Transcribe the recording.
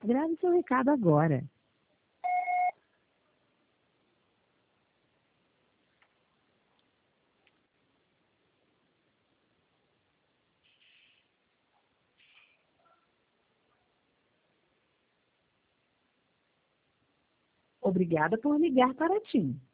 Grave seu recado agora. Obrigada por ligar para a TIM.